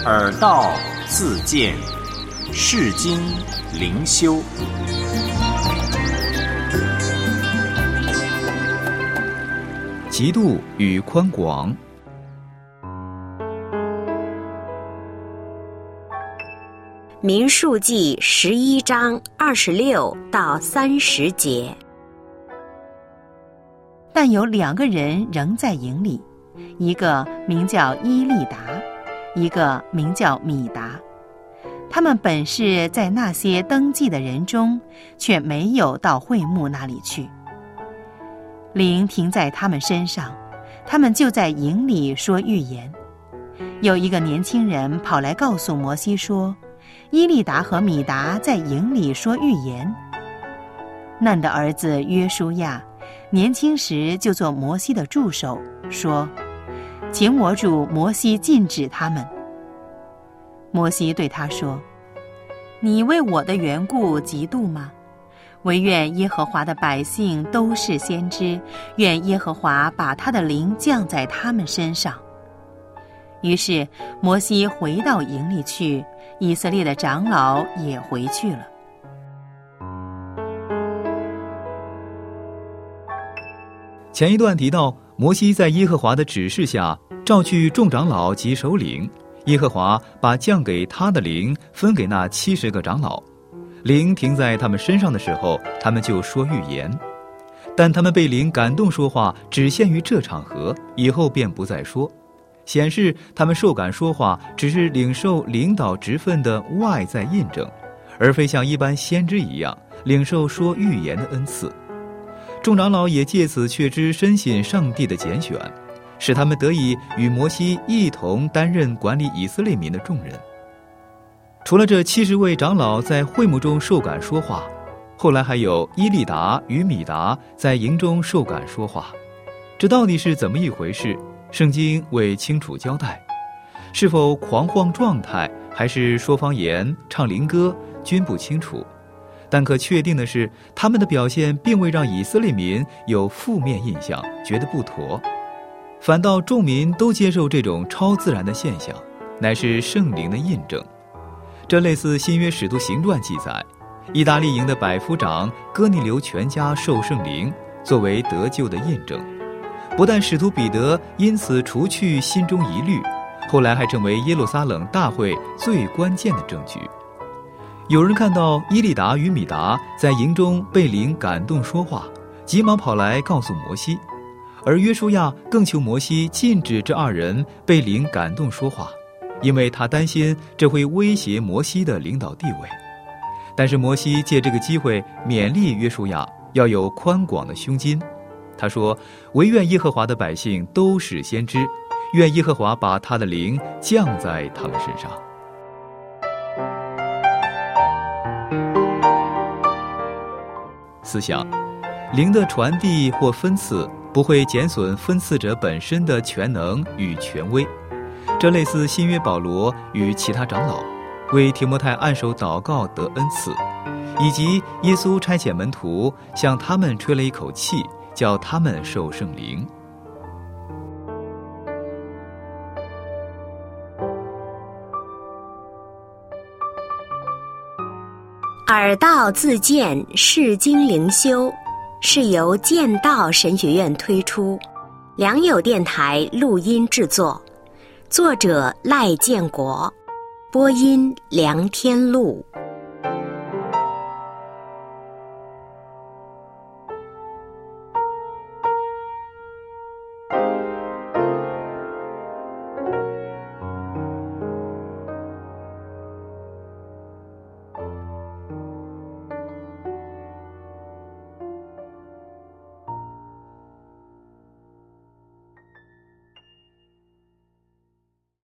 耳道自见，世经灵修。 极度与宽广。 民数记11章26到30节。 但有2个人仍在营里，一个名叫伊利达，一个名叫米达。他们本是在那些登记的人中，却没有到会幕那里去。灵停在他们身上，他们就在营里说预言。有一个年轻人跑来告诉摩西说，伊利达和米达在营里说预言。嫩的儿子约书亚年轻时就做摩西的助手，说，请我主摩西禁止他们。摩西对他说，你为我的缘故嫉妒吗？惟愿耶和华的百姓都是先知，愿耶和华把他的灵降在他们身上。于是摩西回到营里去，以色列的长老也回去了。 前一段提到，摩西在耶和华的指示下召去众长老及首领，耶和华把降给他的灵分给那70个长老，灵停在他们身上的时候，他们就说预言。但他们被灵感动说话只限于这场合，以后便不再说，显示他们受感说话只是领受领导职分的外在印证，而非像一般先知一样领受说预言的恩赐。众长老也借此确知深信上帝的拣选，使他们得以与摩西一同担任管理以色列民的重任。除了这70位长老在会幕中受感说话，后来还有伊利达与米达在营中受感说话。这到底是怎么一回事？圣经未清楚交代，是否狂妄状态，还是说方言、唱灵歌，均不清楚。但可确定的是，他们的表现并未让以色列民有负面印象，觉得不妥，反倒众民都接受这种超自然的现象，乃是圣灵的印证。这类似新约使徒行传记载，意大利营的百夫长哥尼流全家受圣灵，作为得救的印证。不但使徒彼得因此除去心中疑虑，后来还成为耶路撒冷大会最关键的证据。有人看到伊利达与米达在营中被灵感动说话，急忙跑来告诉摩西，而约书亚更求摩西禁止这2人被灵感动说话，因为他担心这会威胁摩西的领导地位。但是摩西借这个机会勉励约书亚要有宽广的胸襟。他说，惟愿耶和华的百姓都是先知，愿耶和华把他的灵降在他们身上。思想，灵的传递或分赐不会减损分赐者本身的全能与权威。这类似新约保罗与其他长老为提摩太按手祷告得恩赐，以及耶稣差遣门徒向他们吹了一口气，叫他们受圣灵。 耳道自见，世经灵修，是由剑道神学院推出，良友电台录音制作，作者赖建国，播音梁天禄。